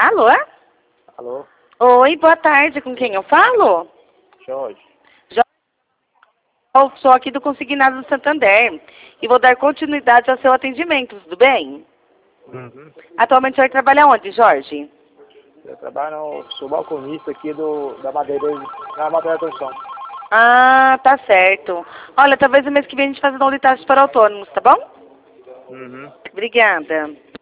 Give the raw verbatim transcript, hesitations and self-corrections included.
Alô? Alô? Oi, boa tarde. Com quem eu falo? Jorge. Eu sou aqui do Consignado do Santander e vou dar continuidade ao seu atendimento, tudo bem? Uhum. Atualmente o senhor trabalha onde, Jorge? Eu trabalho, no, sou balconista aqui do, da madeira, na madeira da construção. Ah, tá certo. Olha, talvez o mês que vem a gente faça uma auditagem para autônomos, tá bom? Uhum. Obrigada.